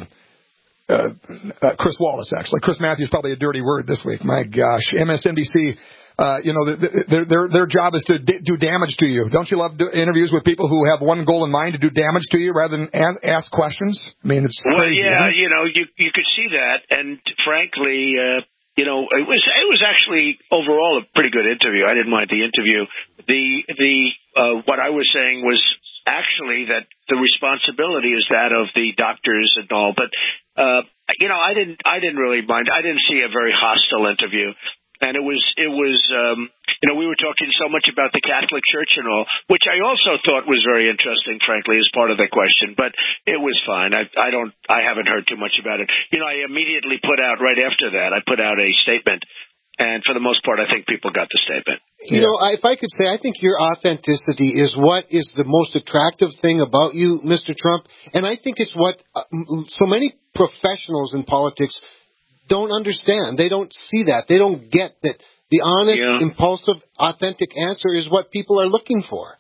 Uh, uh, Chris Wallace, actually. Chris Matthews, probably a dirty word this week. My gosh. M S N B C, uh, you know, the, the, their, their, their job is to d- do damage to you. Don't you love do- interviews with people who have one goal in mind, to do damage to you rather than a- ask questions? I mean, it's well, crazy. Yeah, you know, you, you could see that. And frankly, uh, you know, it was, it was actually overall a pretty good interview. I didn't mind the interview. The, the, uh, what I was saying was actually that the responsibility is that of the doctors and all, but, uh, you know, I didn't, I didn't really mind. I didn't see a very hostile interview. And it was, it was, um, you know, we were talking so much about the Catholic Church and all, which I also thought was very interesting, frankly, as part of the question, but it was fine. I, I don't, I haven't heard too much about it. You know, I immediately put out, right after that, I put out a statement. And for the most part, I think people got the statement. You know, if I could say, I think your authenticity is what is the most attractive thing about you, Mister Trump. And I think it's what uh, so many professionals in politics don't understand. They don't see that. They don't get that the honest, yeah. impulsive, authentic answer is what people are looking for.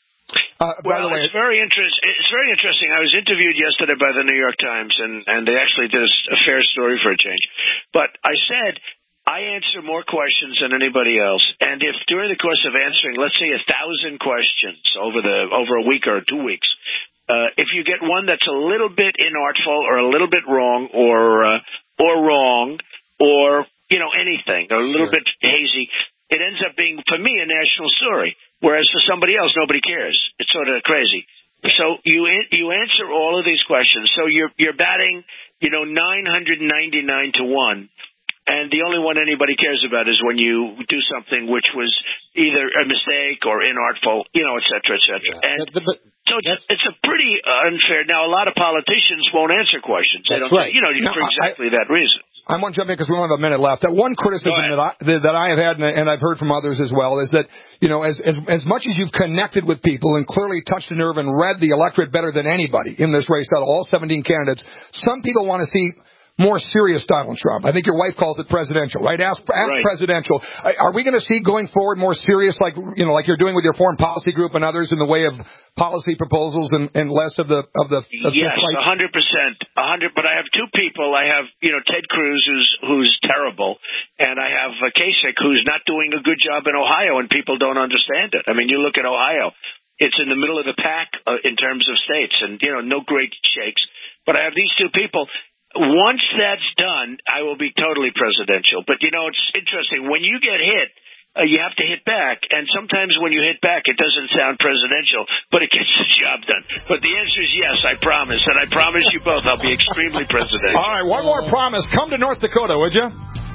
Uh, well, by the way, it's very interesting. It's very interesting. I was interviewed yesterday by the New York Times, and, and they actually did a fair story for a change. But I said, I answer more questions than anybody else. And if during the course of answering, let's say a thousand questions over the over a week or two weeks, uh, if you get one that's a little bit inartful or a little bit wrong or uh, or wrong or you know anything or a little sure. bit hazy, it ends up being for me a national story. Whereas for somebody else, nobody cares. It's sort of crazy. So you you answer all of these questions. So you're you're batting, you know, nine hundred ninety-nine to one. And the only one anybody cares about is when you do something which was either a mistake or inartful, you know, et cetera, et cetera. Yeah. And but, but, so it's, it's a pretty unfair. Now, a lot of politicians won't answer questions. They That's don't, right. You know, no, for exactly I, that reason. I want to jump in because we only have a minute left. That one criticism that I, that I have had, and I've heard from others as well, is that, you know, as, as, as much as you've connected with people and clearly touched a nerve and read the electorate better than anybody in this race out of all seventeen candidates, some people want to see more serious Donald Trump. I think your wife calls it presidential, right? Ask, ask right. presidential. Are we going to see going forward more serious, like you know, like you're doing with your foreign policy group and others, in the way of policy proposals and, and less of the of the of yes, a hundred percent, a hundred. But I have two people. I have you know Ted Cruz, who's who's terrible, and I have uh, Kasich, who's not doing a good job in Ohio, and people don't understand it. I mean, you look at Ohio. It's in the middle of the pack uh, in terms of states, and you know, no great shakes. But I have these two people. Once that's done, I will be totally presidential. But, you know, it's interesting. When you get hit, uh, you have to hit back. And sometimes when you hit back, it doesn't sound presidential, but it gets the job done. But the answer is yes, I promise. And I promise you both I'll be extremely presidential. All right, one more promise. Come to North Dakota, would you?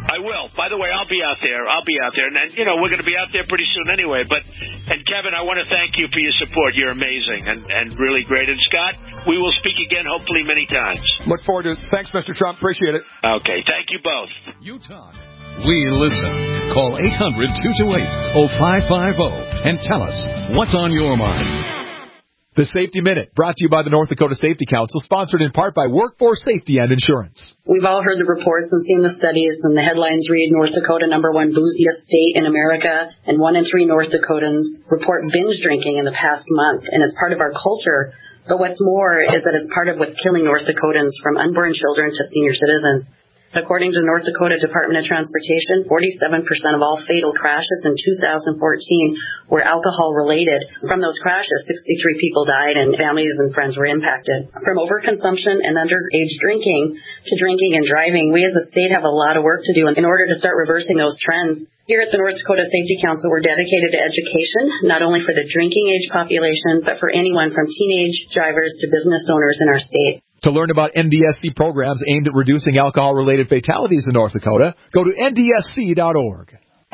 I will. By the way, I'll be out there. I'll be out there. And, and you know, we're going to be out there pretty soon anyway. But And, Kevin, I want to thank you for your support. You're amazing and, and really great. And, Scott, we will speak again, hopefully, many times. Look forward to it. Thanks, Mister Trump. Appreciate it. Okay. Thank you both. You talk. We listen. Call eight hundred, two two eight, oh five five oh and tell us what's on your mind. The Safety Minute, brought to you by the North Dakota Safety Council, sponsored in part by Workforce Safety and Insurance. We've all heard the reports and seen the studies, and the headlines read North Dakota number one booziest state in America, and one in three North Dakotans report binge drinking in the past month, and it's part of our culture. But what's more is that it's part of what's killing North Dakotans, from unborn children to senior citizens. According to the North Dakota Department of Transportation, forty-seven percent of all fatal crashes in two thousand fourteen were alcohol-related. From those crashes, sixty-three people died and families and friends were impacted. From overconsumption and underage drinking to drinking and driving, we as a state have a lot of work to do in order to start reversing those trends. Here at the North Dakota Safety Council, we're dedicated to education, not only for the drinking age population, but for anyone from teenage drivers to business owners in our state. To learn about N D S C programs aimed at reducing alcohol-related fatalities in North Dakota, go to N D S C dot org.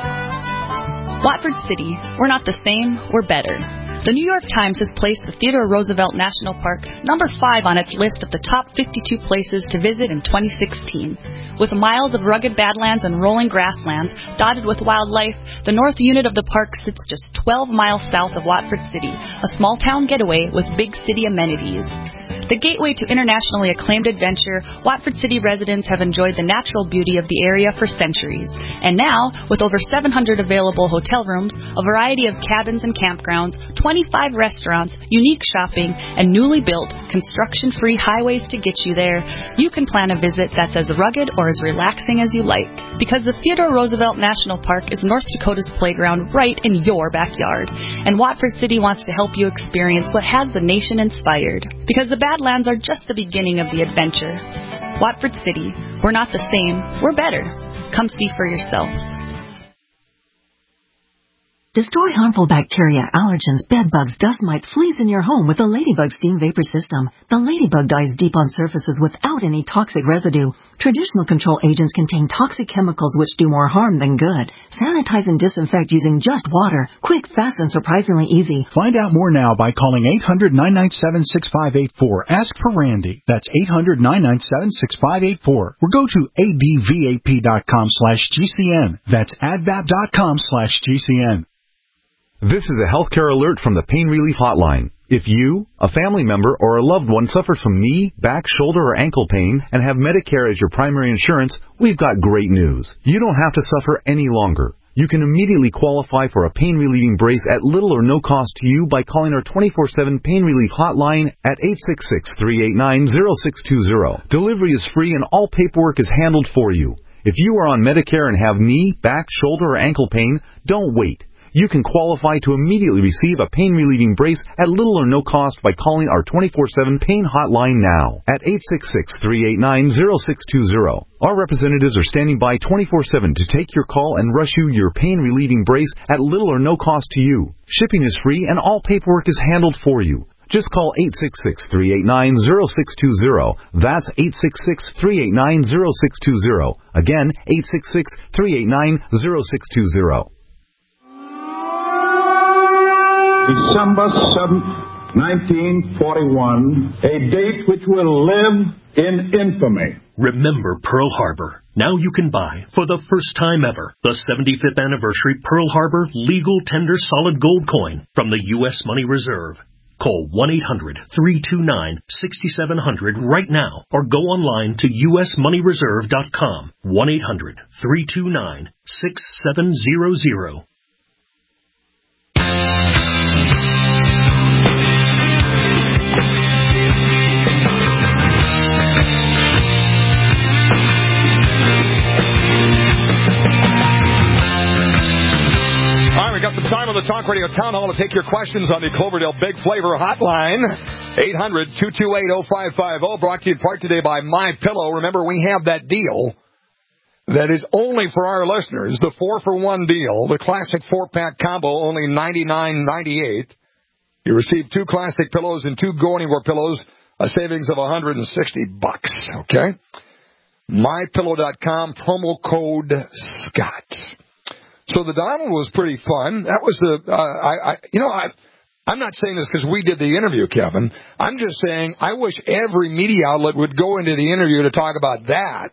Watford City. We're not the same, we're better. The New York Times has placed the Theodore Roosevelt National Park number five on its list of the top fifty-two places to visit in twenty sixteen. With miles of rugged badlands and rolling grasslands dotted with wildlife, the north unit of the park sits just twelve miles south of Watford City, a small-town getaway with big city amenities. The gateway to internationally acclaimed adventure, Watford City residents have enjoyed the natural beauty of the area for centuries. And now, with over seven hundred available hotel rooms, a variety of cabins and campgrounds, twenty-five restaurants, unique shopping, and newly built, construction-free highways to get you there, you can plan a visit that's as rugged or as relaxing as you like. Because the Theodore Roosevelt National Park is North Dakota's playground right in your backyard. And Watford City wants to help you experience what has the nation inspired. Because the Badlands are just the beginning of the adventure. Watford City, we're not the same, we're better. Come see for yourself. Destroy harmful bacteria, allergens, bed bugs, dust mites, fleas in your home with the Ladybug Steam Vapor System. The Ladybug dies deep on surfaces without any toxic residue. Traditional control agents contain toxic chemicals which do more harm than good. Sanitize and disinfect using just water. Quick, fast, and surprisingly easy. Find out more now by calling eight hundred, nine nine seven, six five eight four. Ask for Randy. That's eight hundred, nine nine seven, six five eight four. Or go to advap.com slash GCN. That's advap.com slash GCN. This is a healthcare alert from the Pain Relief Hotline. If you, a family member, or a loved one suffers from knee, back, shoulder, or ankle pain and have Medicare as your primary insurance, we've got great news. You don't have to suffer any longer. You can immediately qualify for a pain-relieving brace at little or no cost to you by calling our twenty-four seven Pain Relief Hotline at eight six six, three eight nine, zero six two zero. Delivery is free and all paperwork is handled for you. If you are on Medicare and have knee, back, shoulder, or ankle pain, don't wait. You can qualify to immediately receive a pain-relieving brace at little or no cost by calling our twenty-four seven Pain Hotline now at eight six six, three eight nine, zero six two zero. Our representatives are standing by twenty-four seven to take your call and rush you your pain-relieving brace at little or no cost to you. Shipping is free and all paperwork is handled for you. Just call eight six six, three eight nine, zero six two zero. That's eight six six, three eight nine, zero six two zero. Again, eight six six, three eight nine, zero six two zero. December seventh, nineteen forty-one, a date which will live in infamy. Remember Pearl Harbor. Now you can buy, for the first time ever, the seventy-fifth anniversary Pearl Harbor Legal Tender Solid Gold Coin from the U S Money Reserve. Call one eight hundred, three two nine, six seven zero zero right now or go online to U S money reserve dot com. one eight hundred, three two nine, six seven zero zero. Got some time on the Talk Radio Town Hall to take your questions on the Cloverdale Big Flavor Hotline. eight hundred, two two eight, oh five five oh. Brought to you in part today by MyPillow. Remember, we have that deal that is only for our listeners. The four for one deal. The classic four-pack combo, only ninety-nine ninety-eight. You receive two classic pillows and two Go Anywhere pillows, a savings of one hundred sixty bucks. Okay? my pillow dot com, promo code Scott. So the Donald was pretty fun. That was the, uh, I, I, you know, I, I'm not saying this because we did the interview, Kevin. I'm just saying I wish every media outlet would go into the interview to talk about that.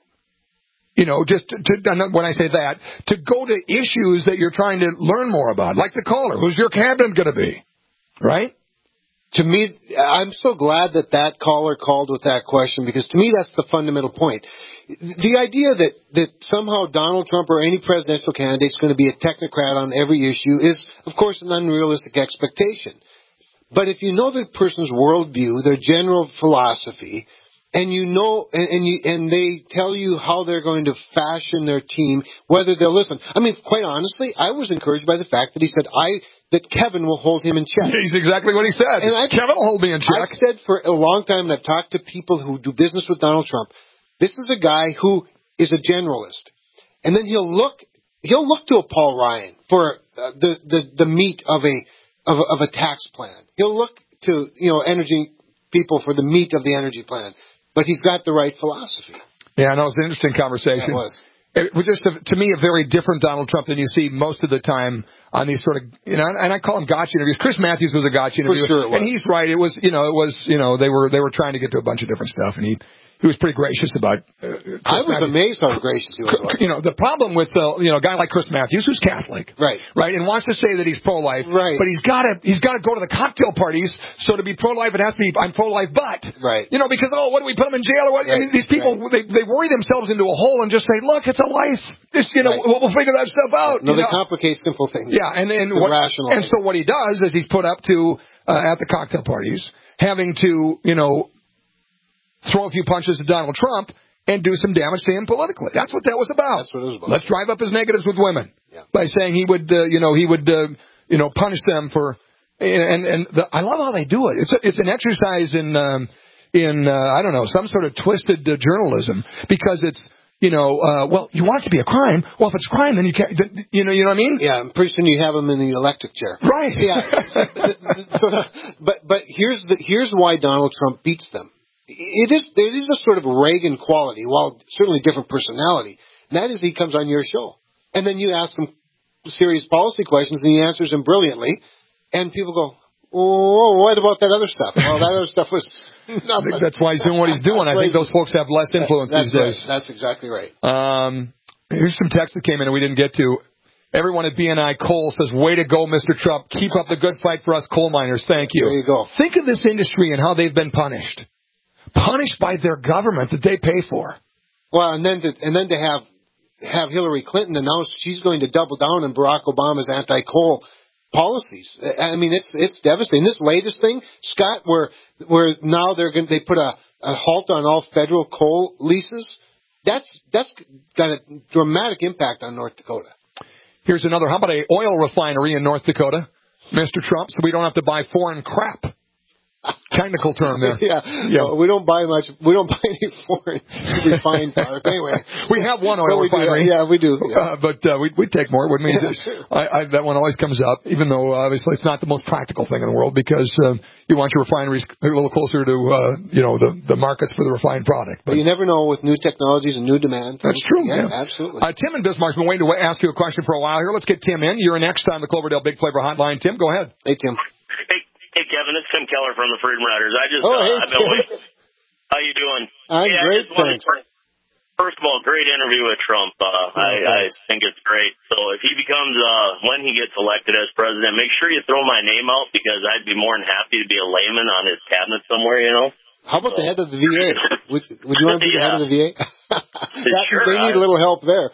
You know, just to, to, when I say that, to go to issues that you're trying to learn more about, like the caller. Who's your cabinet going to be? Right? To me, I'm so glad that that caller called with that question, because to me that's the fundamental point. The idea that, that somehow Donald Trump or any presidential candidate is going to be a technocrat on every issue is, of course, an unrealistic expectation. But if you know the person's worldview, their general philosophy, and you know, and, and you, and they tell you how they're going to fashion their team, whether they'll listen. I mean, quite honestly, I was encouraged by the fact that he said, I, that Kevin will hold him in check. He's exactly what he said. And I, Kevin will hold me in check. I've said for a long time, and I've talked to people who do business with Donald Trump, this is a guy who is a generalist. And then he'll look, he'll look to a Paul Ryan for uh, the, the, the meat of a, of a, of a tax plan. He'll look to, you know, energy people for the meat of the energy plan. But he's got the right philosophy. Yeah, I know. It was an interesting conversation. It was. It was just, a, to me, a very different Donald Trump than you see most of the time on these sort of, you know, and I call them gotcha interviews. Chris Matthews was a gotcha interview. For sure it was. And he's right. It was, you know, it was, you know, they were, they were trying to get to a bunch of different stuff, and he, he was pretty gracious about uh, Chris I was Matthews. amazed how gracious he was. You know, the problem with, uh, you know, a guy like Chris Matthews, who's Catholic. Right. Right, and wants to say that he's pro-life. Right. But he's got to, he's got to go to the cocktail parties, so to be pro-life, it has to be, I'm pro-life, but. Right. You know, because, oh, what do we put him in jail or what? Right. I mean, these people, right. they, they worry themselves into a hole and just say, look, it's a life. Just, you know, right. we'll, we'll figure that stuff out. No, you they know? complicate simple things. Yeah, and, and, what, and so what he does is he's put up to, uh, at the cocktail parties, having to, you know, throw a few punches at Donald Trump and do some damage to him politically. That's what that was about. That's what it was about. Let's drive up his negatives with women yeah. by saying he would, uh, you know, he would, uh, you know, punish them for, and and the, I love how they do it. It's a, it's an exercise in um, in uh, I don't know, some sort of twisted uh, journalism, because it's, you know, uh, well, you want it to be a crime. Well, if it's a crime, then you can't, you know, you know what I mean? Yeah, and pretty soon you have him in the electric chair. Right. Yeah. so, so the, but but here's the here's why Donald Trump beats them. It is there is a sort of Reagan quality, while certainly different personality. And that is, he comes on your show, and then you ask him serious policy questions, and he answers them brilliantly, and people go, "Oh, what about that other stuff?" Well, that other stuff was. I think that's why he's doing what he's doing. I think those folks have less influence that's these days. Right. That's exactly right. Um, here's some text that came in and we didn't get to. Everyone at B N I Coal says, way to go, Mister Trump. Keep up the good fight for us coal miners. Thank you. There you go. Think of this industry and how they've been punished. Punished by their government that they pay for. Well, and then to, and then to have have Hillary Clinton announce she's going to double down on Barack Obama's anti-coal policies. I mean, it's it's devastating. This latest thing, Scott, where where now they're going they put a, a halt on all federal coal leases. That's that's got a dramatic impact on North Dakota. Here's another. How about a oil refinery in North Dakota, Mister Trump, so we don't have to buy foreign crap? Technical term there. yeah, yeah. Well, we don't buy much. We don't buy any foreign refined product. Anyway, we have one oil we refinery. Do, yeah, we do. Yeah. Uh, but uh, we we take more, wouldn't we? Yeah, sure. I, I, that one always comes up, even though uh, obviously it's not the most practical thing in the world, because um, you want your refineries a little closer to uh, you know the the markets for the refined product. But, but you never know with new technologies and new demand. That's true. Yeah, yeah. absolutely. Uh, Tim in Bismarck's been waiting to ask you a question for a while here. Let's get Tim in. You're next on the Cloverdale Big Flavor Hotline. Tim, go ahead. Hey, Tim. Hey. Hey, Kevin, it's Tim Keller from the Freedom Riders. I just, oh, uh, hey, I've been waiting. How you doing? I'm hey, great, thanks. Wanted, first of all, great interview with Trump. Uh, oh, I, I think it's great. So if he becomes, uh, when he gets elected as president, make sure you throw my name out, because I'd be more than happy to be a layman on his cabinet somewhere, you know? How about so. the head of the V A? Would, would you want to be yeah. the head of the V A? that, sure, they need I, a little help there.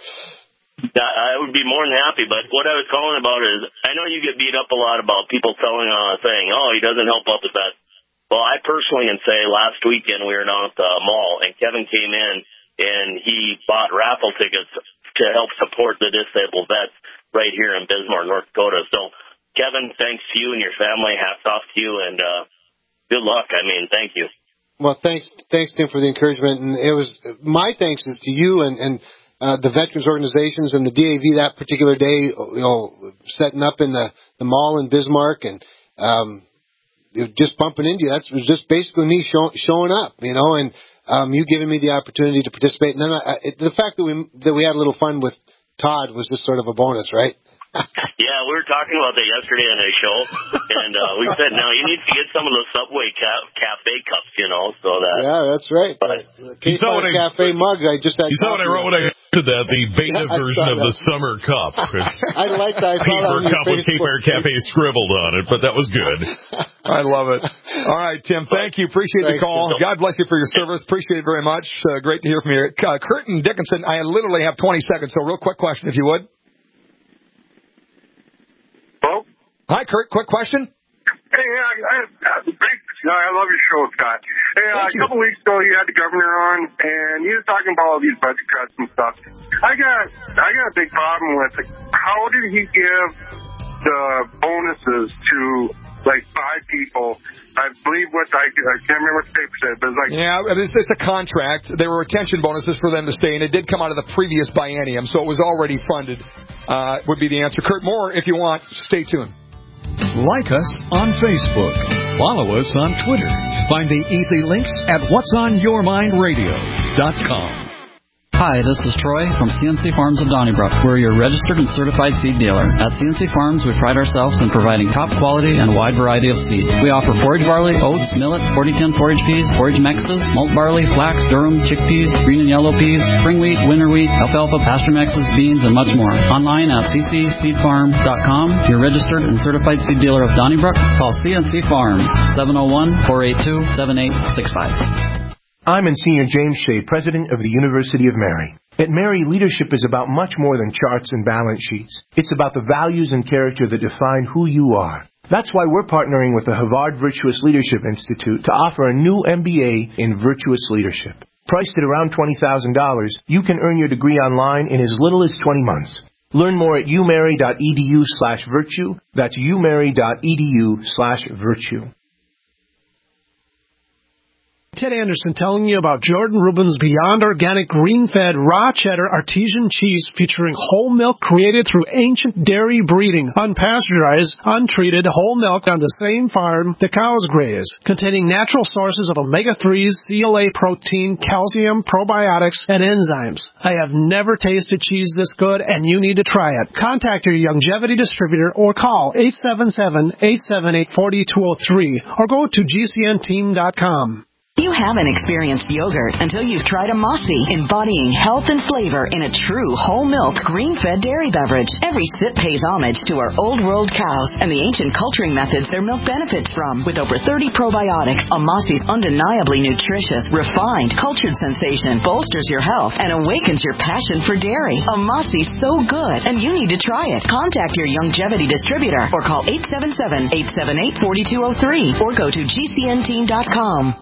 I would be more than happy, but what I was calling about is, I know you get beat up a lot about people telling, uh, saying, oh, he doesn't help out the vets. Well, I personally can say last weekend we were down at the mall, and Kevin came in, and he bought raffle tickets to help support the disabled vets right here in Bismarck, North Dakota. So, Kevin, thanks to you and your family. Hats off to you, and uh, good luck. I mean, thank you. Well, thanks, thanks, Tim, for the encouragement. And it was my thanks is to you and and. Uh, the veterans organizations and the D A V that particular day, you know, setting up in the, the mall in Bismarck. And um, just bumping into you. That's just basically me show, showing up, you know, and um, you giving me the opportunity to participate. And then I, it, the fact that we that we had a little fun with Todd was just sort of a bonus, right? Yeah, we were talking about that yesterday on a show, and uh, we said, now you need to get some of those Subway ca- cafe cups, you know, so that... Yeah, that's right. But, you saw what I, cafe mug, I just had... You saw what I wrote when I did that, the beta yeah, version of the summer cup. I like that. I Paper cup with Cape Air Cafe scribbled on it, but that was good. I love it. All right, Tim, thank you. Appreciate Thanks, the call. God bless you for your service. Appreciate it very much. Uh, great to hear from you. Uh, Curtin Dickinson, I literally have twenty seconds, so real quick question, if you would. Hello? Hi, Kurt. Quick question. Hey, I, I, I love your show, Scott. Hey, uh, a couple weeks ago, you had the governor on, and he was talking about all these budget cuts and stuff. I got, I got a big problem with it. How did he give the bonuses to like five people? I believe what I, I can't remember what the paper said, but it's like yeah, it's, it's a contract. There were retention bonuses for them to stay, and it did come out of the previous biennium, so it was already funded. Uh, would be the answer. Kurt, more if you want. Stay tuned. Like us on Facebook. Follow us on Twitter. Find the easy links at whats on your mind radio dot com. Hi, this is Troy from C N C Farms of Donnybrook. We're your registered and certified seed dealer. At C N C Farms, we pride ourselves in providing top quality and a wide variety of seed. We offer forage barley, oats, millet, forty ten forage peas, forage mixes, malt barley, flax, durum, chickpeas, green and yellow peas, spring wheat, winter wheat, alfalfa, pasture mixes, beans, and much more. Online at c c seed farm dot com. Your registered and certified seed dealer of Donnybrook. Call C N C Farms, seven oh one, four eight two, seven eight six five. I'm Monsignor James Shea, President of the University of Mary. At Mary, leadership is about much more than charts and balance sheets. It's about the values and character that define who you are. That's why we're partnering with the Havard Virtuous Leadership Institute to offer a new M B A in Virtuous Leadership. Priced at around twenty thousand dollars, you can earn your degree online in as little as twenty months. Learn more at umary.edu slash virtue. That's umary.edu slash virtue. Ted Anderson telling you about Jordan Rubin's Beyond Organic Green-Fed Raw Cheddar Artesian Cheese featuring whole milk created through ancient dairy breeding, unpasteurized, untreated whole milk on the same farm the cows graze, containing natural sources of omega threes, C L A protein, calcium, probiotics, and enzymes. I have never tasted cheese this good, and you need to try it. Contact your Youngevity distributor or call eight seven seven, eight seven eight, four two zero three or go to g c n team dot com. You haven't experienced yogurt until you've tried a Mossy, embodying health and flavor in a true whole milk, green-fed dairy beverage. Every sip pays homage to our old world cows and the ancient culturing methods their milk benefits from. With over thirty probiotics, a Mossy's undeniably nutritious, refined, cultured sensation bolsters your health and awakens your passion for dairy. A Mossy's so good, and you need to try it. Contact your Youngevity distributor or call eight seven seven, eight seven eight, four two zero three or go to g c n team dot com.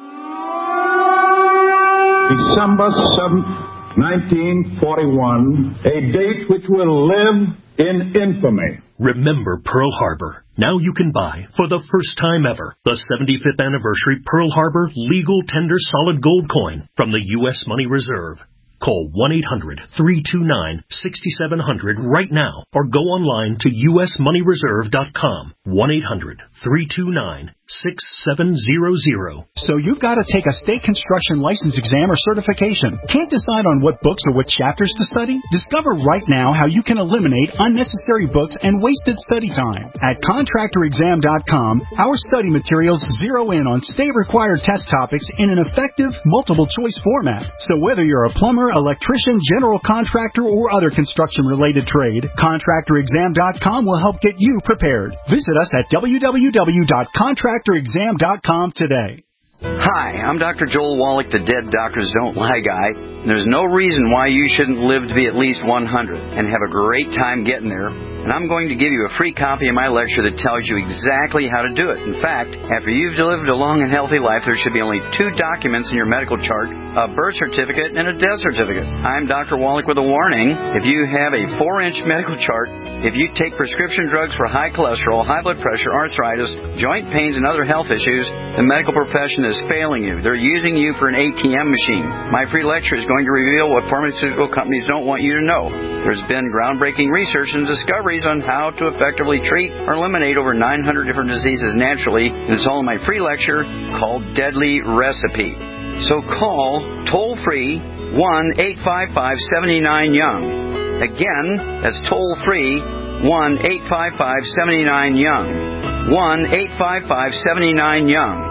December seventh, nineteen forty-one, a date which will live in infamy. Remember Pearl Harbor. Now you can buy, for the first time ever, the seventy-fifth anniversary Pearl Harbor legal tender solid gold coin from the U S Money Reserve. Call one eight hundred, three two nine, six seven zero zero right now or go online to u s money reserve dot com. one eight hundred, three two nine, six seven zero zero. So you've got to take a state construction license exam or certification. Can't decide on what books or what chapters to study? Discover right now how you can eliminate unnecessary books and wasted study time. At contractor exam dot com, our study materials zero in on state-required test topics in an effective, multiple-choice format. So whether you're a plumber, electrician, general contractor, or other construction-related trade, contractor exam dot com will help get you prepared. Visit us at w w w dot contractor exam dot com today. Hi, I'm Doctor Joel Wallach, the Dead Doctors Don't Lie guy. And there's no reason why you shouldn't live to be at least one hundred and have a great time getting there. And I'm going to give you a free copy of my lecture that tells you exactly how to do it. In fact, after you've lived a long and healthy life, there should be only two documents in your medical chart, a birth certificate and a death certificate. I'm Doctor Wallach with a warning. If you have a four-inch medical chart, if you take prescription drugs for high cholesterol, high blood pressure, arthritis, joint pains, and other health issues, the medical profession is failing you. They're using you for an A T M machine. My free lecture is going to reveal what pharmaceutical companies don't want you to know. There's been groundbreaking research and discovery discoveries on how to effectively treat or eliminate over nine hundred different diseases naturally. And it's all in my free lecture called Deadly Recipe. So call toll-free one eight five five, seven nine, young. Again, that's toll-free one eight five five, seven nine, young. one eight five five, seven nine, young.